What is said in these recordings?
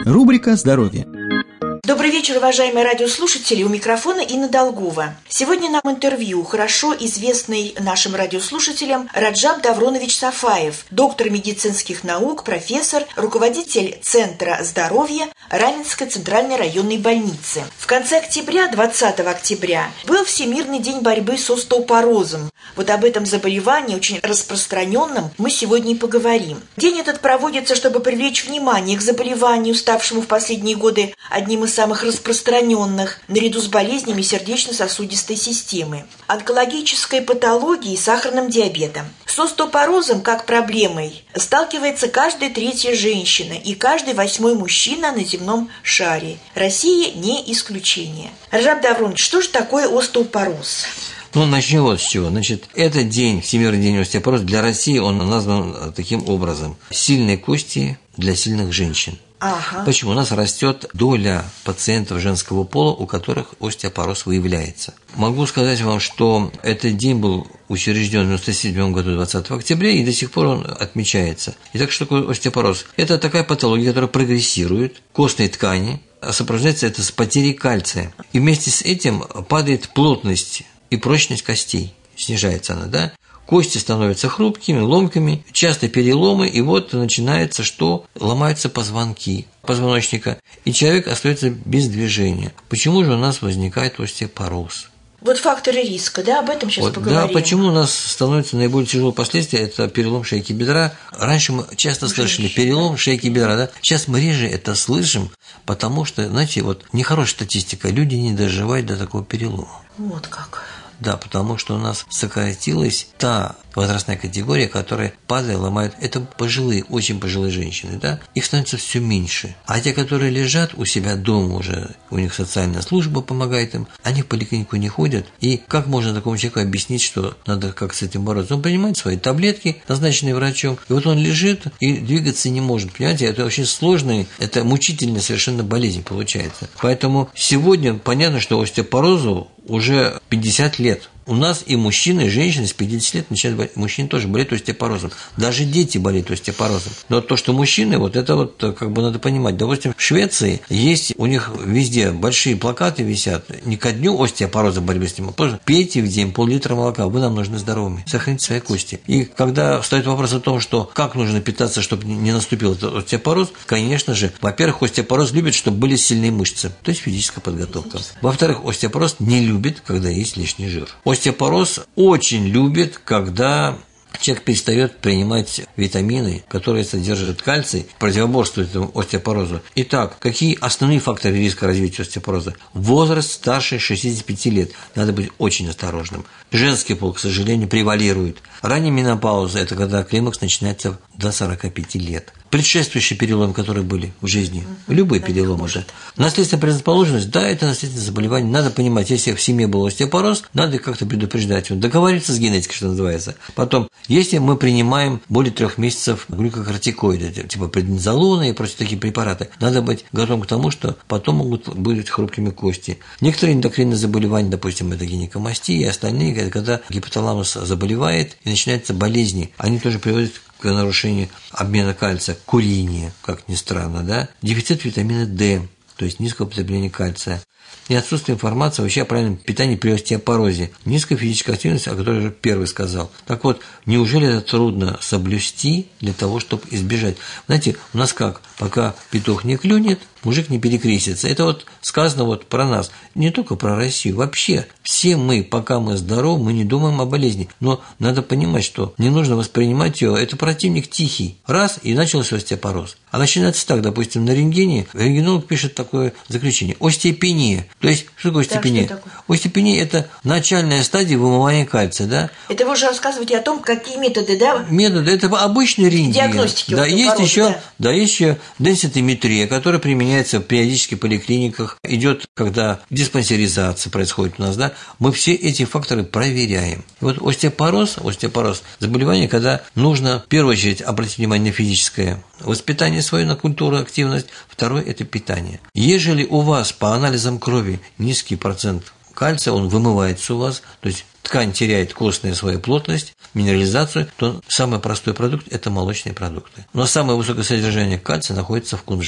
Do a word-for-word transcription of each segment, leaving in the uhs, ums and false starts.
Рубрика «Здоровье». Добрый вечер, уважаемые радиослушатели. У микрофона Инна Долгова. Сегодня нам интервью хорошо известный нашим радиослушателям Раджаб Давронович Сафаев, доктор медицинских наук, профессор, руководитель Центра здоровья Раменской центральной районной больницы. В конце октября, двадцатого октября, был Всемирный день борьбы с остеопорозом. Вот об этом заболевании, очень распространенном, мы сегодня и поговорим. День этот проводится, чтобы привлечь внимание к заболеванию, ставшему в последние годы одним из самых распространенных, наряду с болезнями сердечно-сосудистой системы, онкологической патологией и сахарным диабетом. С остеопорозом как проблемой сталкивается каждая третья женщина и каждый восьмой мужчина на земном шаре. Россия не исключение. Раджаб Давронович, что же такое остеопороз? Ну, начнем вот с чего. Значит, этот день, Всемирный день остеопороза, для России он назван таким образом. Сильные кости для сильных женщин. Ага. Почему? У нас растет доля пациентов женского пола, у которых остеопороз выявляется. Могу сказать вам, что этот день был учрежден в девяносто седьмом году двадцатого октября, и до сих пор он отмечается. Итак, что такое остеопороз? Это такая патология, которая прогрессирует костной ткани, сопровождается это с потерей кальция. И вместе с этим падает плотность и прочность костей. Снижается она, да? Кости становятся хрупкими, ломкими, часто переломы, и вот начинается, что ломаются позвонки позвоночника, и человек остается без движения. Почему же у нас возникает остеопороз? Вот факторы риска, да, об этом сейчас вот, поговорим. Да, почему у нас становится наиболее тяжелое последствие, это перелом шейки бедра. Раньше мы часто слышали перелом шейки бедра, да? Сейчас мы реже это слышим, потому что, знаете, вот нехорошая статистика, люди не доживают до такого перелома. Вот как. Да, потому что у нас сократилась та возрастная категория, которая, падая, ломают. Это пожилые, очень пожилые женщины, да? Их становится все меньше. А те, которые лежат у себя дома уже, у них социальная служба помогает им, они в поликлинику не ходят. И как можно такому человеку объяснить, что надо как с этим бороться? Он принимает свои таблетки, назначенные врачом, и вот он лежит и двигаться не может. Понимаете, это очень сложная, это мучительная совершенно болезнь получается. Поэтому сегодня понятно, что остеопорозу уже пятьдесят лет. У нас и мужчины, и женщины с пятидесяти лет начинают болеть. Мужчины тоже болеют остеопорозом. Даже дети болеют остеопорозом. Но то, что мужчины, вот это вот как бы надо понимать. Допустим, в Швеции есть, у них везде большие плакаты висят. Не ко дню остеопороза борьбы с ним, а просто пейте в день пол-литра молока, вы нам нужны здоровыми. Сохраните свои кости. И когда встает вопрос о том, что как нужно питаться, чтобы не наступил этот остеопороз, конечно же, во-первых, остеопороз любит, чтобы были сильные мышцы, то есть физическая подготовка. Во-вторых, остеопороз не любит, когда есть лишний жир. Остеопороз очень любит, когда человек перестает принимать витамины, которые содержат кальций, противоборствуют этому остеопорозу. Итак, какие основные факторы риска развития остеопороза? Возраст старше шестидесяти пяти лет. Надо быть очень осторожным. Женский пол, к сожалению, превалирует. Ранняя менопауза – это когда климакс начинается до сорока пяти лет. Предшествующие переломы, которые были в жизни, любые переломы, да. Наследственная предрасположенность, да, это наследственное заболевание. Надо понимать, если в семье был остеопороз, надо как-то предупреждать, договориться с генетикой, что называется. Потом, если мы принимаем более трех месяцев глюкокортикоиды, типа преднизолона и прочие такие препараты, надо быть готовым к тому, что потом могут быть хрупкими кости. Некоторые эндокринные заболевания, допустим, это гинекомастия, и остальные, это когда гипоталамус заболевает и начинаются болезни, они тоже приводят к нарушению обмена кальция, курение, как ни странно, да, дефицит витамина D, то есть низкое употребление кальция, и отсутствие информации вообще о правильном питании при остеопорозе, низкая физическая активность, о которой я уже первый сказал. Так вот, неужели это трудно соблюсти для того, чтобы избежать? Знаете, у нас как, пока петух не клюнет, мужик не перекрестится. Это вот сказано вот про нас, не только про Россию, вообще. Все мы, пока мы здоровы, мы не думаем о болезни. Но надо понимать, что не нужно воспринимать ее, это противник тихий. Раз, и начался остеопороз. А начинается так, допустим, на рентгене, рентгенолог пишет такое заключение. Остеопения. То есть, что такое остеопения? Да, остеопения – это начальная стадия вымывания кальция, да? Это вы уже рассказываете о том, какие методы, да? Методы – это обычный рентген. Диагностики. Да, есть еще, да. да, есть еще денситометрия, которая применяется периодически в поликлиниках, идет, когда диспансеризация происходит у нас, да, мы все эти факторы проверяем. И вот остеопороз, остеопороз – заболевание, когда нужно в первую очередь обратить внимание на физическое воспитание свое, на культуру, активность, второе – это питание. Ежели у вас по анализам крови низкий процент кальция, он вымывается у вас, то есть ткань теряет костная свою плотность, минерализацию, то самый простой продукт – это молочные продукты. Но самое высокое содержание кальция находится в кунжуте.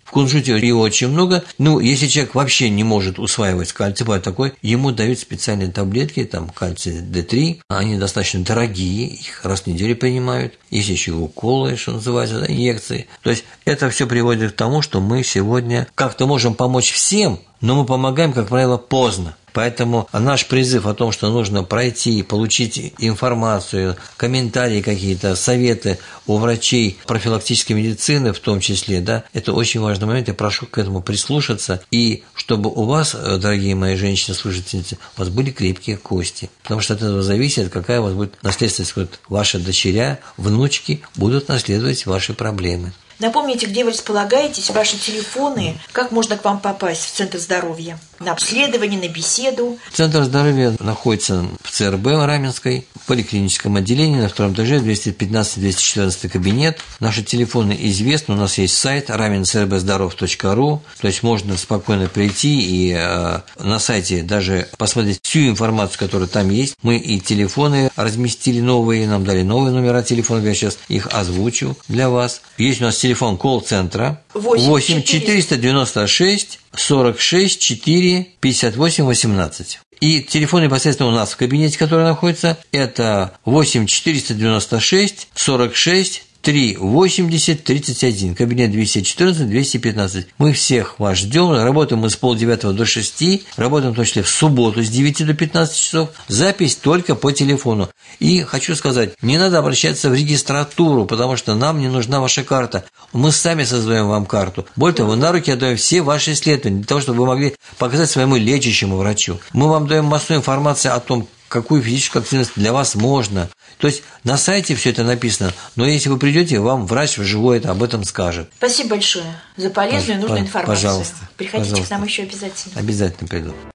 В кунжуте его очень много. Ну, если человек вообще не может усваивать кальций, бывает такой, ему дают специальные таблетки, там, кальций Д три. Они достаточно дорогие, их раз в неделю принимают. Есть еще уколы, что называется, да, инъекции. То есть это все приводит к тому, что мы сегодня как-то можем помочь всем, но мы помогаем, как правило, поздно. Поэтому наш призыв о том, что нужно пройти, получить информацию, комментарии какие-то, советы у врачей профилактической медицины в том числе, да, это очень важный момент. Я прошу к этому прислушаться, и чтобы у вас, дорогие мои женщины-слушательницы, у вас были крепкие кости. Потому что от этого зависит, какая у вас будет наследственность. Вот ваши дочеря, внучки будут наследовать ваши проблемы. Напомните, где вы располагаетесь, ваши телефоны, как можно к вам попасть в Центр здоровья? На обследование, на беседу? Центр здоровья находится в ЦРБ Раменской, в поликлиническом отделении, на втором этаже, двести пятнадцатый двести четырнадцатый кабинет. Наши телефоны известны, у нас есть сайт рамен цэ эр бэ здоров точка ру, то есть можно спокойно прийти и э, на сайте даже посмотреть всю информацию, которая там есть. Мы и телефоны разместили новые, нам дали новые номера телефонов, я сейчас их озвучу для вас. Есть у нас телефон колл-центра восемь четыреста девяносто шесть сорок шесть четыре пятьдесят восемь восемнадцать. И телефон непосредственно у нас в кабинете, который находится, это восемь четыреста девяносто шесть сорок шесть три восемьдесят тридцать один, кабинет двести четырнадцать двести пятнадцать. Мы всех вас ждем. Работаем мы с полдевятого до шести, работаем в том числе в субботу с девяти до пятнадцати часов. Запись только по телефону. И хочу сказать, не надо обращаться в регистратуру, потому что нам не нужна ваша карта. Мы сами создаем вам карту. Более того, на руки отдаем все ваши исследования, для того, чтобы вы могли показать своему лечащему врачу. Мы вам даем массу информации о том, какую физическую активность для вас можно. То есть на сайте все это написано, но если вы придете, вам врач вживую это об этом скажет. Спасибо большое за полезную и нужную информацию. Пожалуйста. Приходите Пожалуйста. к нам еще обязательно. Обязательно приду.